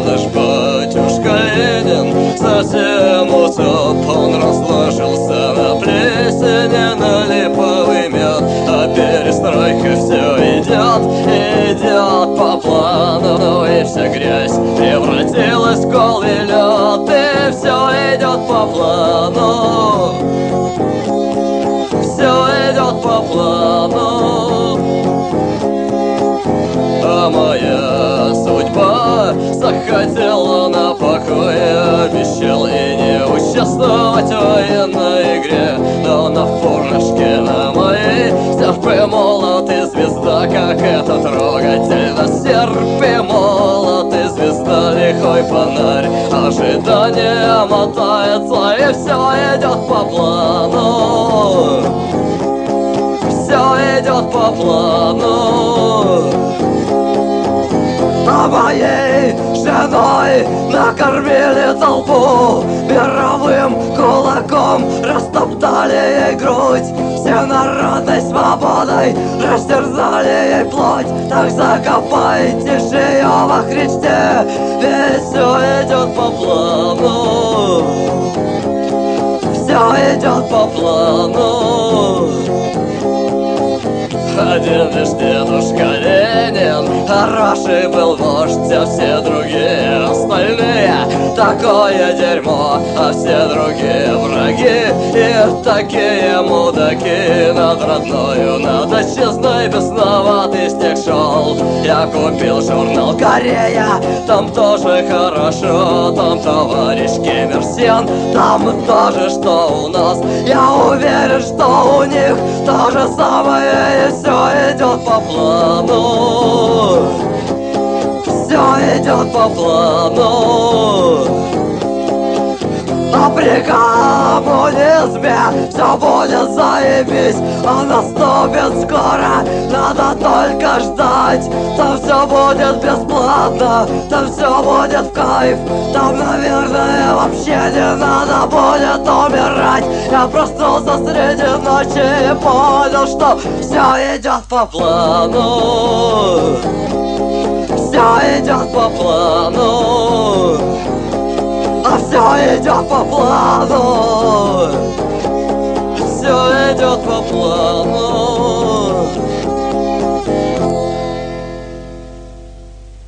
наш батюшка Ленин совсем усоп. Он разложился на плесени, на липовый мед, а перестройка все идет по плану. И вся грязь превратилась в голый лед, и все идет по плану. Все идет по плану. А моя судьба захотела на покое, обещал и не участвовать в военной игре. Но на фуражке на моей серп и молот и звезда, как это трогательно. Серп и молот и звезда, лихой фонарь, ожидание мотается, и все идет по плану. Все идет по плану. А моей женой накормили толпу, мировым кулаком растоптали ей грудь, всенародной свободой растерзали ей плоть. Так закопайте же ее во Христе, ведь все идет по плану. Все идет по плану. Один лишь дедушка Ленин хороший был вождь, а все другие остальные такое дерьмо, а все другие враги и такие мудаки. Над родною, над отчизной бесноватый снег шел. Я купил журнал «Корея», там тоже хорошо, там товарищ Ким Ир Сен, там тоже что у нас. Я уверен, что у них то же самое, и все идет по плану. Все идет по плану. А при коммунизме все будет заебись, а наступит скоро, надо только ждать. Там все будет бесплатно, там все будет в кайф, там, наверное, вообще не надо будет умирать. Я проснулся среди ночи и понял, что все идет по плану. Все идет по плану. А все идет по плану. Все идет по плану.